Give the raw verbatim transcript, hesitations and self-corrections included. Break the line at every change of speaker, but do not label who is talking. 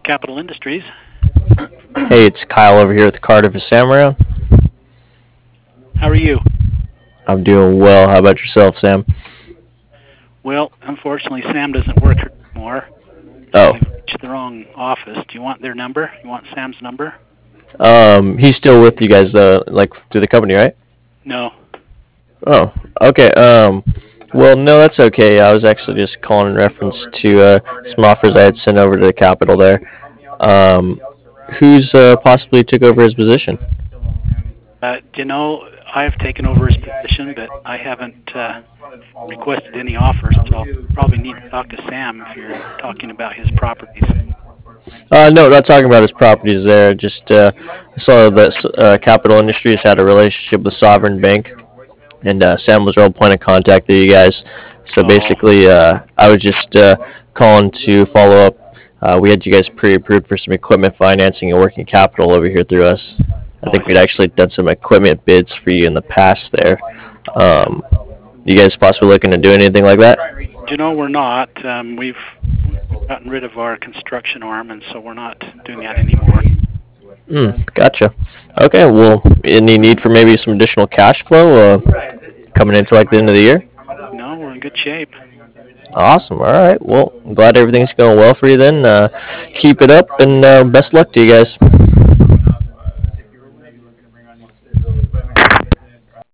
Capital Industries.
Hey, it's Kyle over here with Carter for Sam around.
How are you?
I'm doing well. How about yourself, Sam?
Well, unfortunately, Sam doesn't work here anymore, and
Oh,
you've reached the wrong office. Do you want their number? You want Sam's number?
um, he's still with you guys, though, like through the company, right?
No.
Oh, okay. Um, well, no, that's okay. I was actually just calling in reference to uh, some offers I had sent over to the Capitol there. Um, who's uh, possibly took over his position?
Uh, do you know, I've taken over his position, but I haven't uh, requested any offers, so I'll probably need to talk to Sam if you're talking about his properties.
Uh, no, not talking about his properties there. Just uh, I saw that uh, Capital Industries had a relationship with Sovereign Bank, and uh, Sam was our point of contact with you guys. So
Oh,
basically, uh, I was just uh, calling to follow up. Uh, we had you guys pre-approved for some equipment financing and working capital over here through us. I
oh,
think
I
we'd
see.
actually done some equipment bids for you in the past there. Um, you guys possibly looking to do anything like that?
Do you know, we're not. Um, we've gotten rid of our construction arm, and so we're not doing that anymore.
Hmm, gotcha. Okay, well, any need for maybe some additional cash flow uh, coming into like the end of the year?
No, we're in good shape.
Awesome. All right. Well, I'm glad everything's going well for you then. Uh, keep it up and uh, best luck to you guys.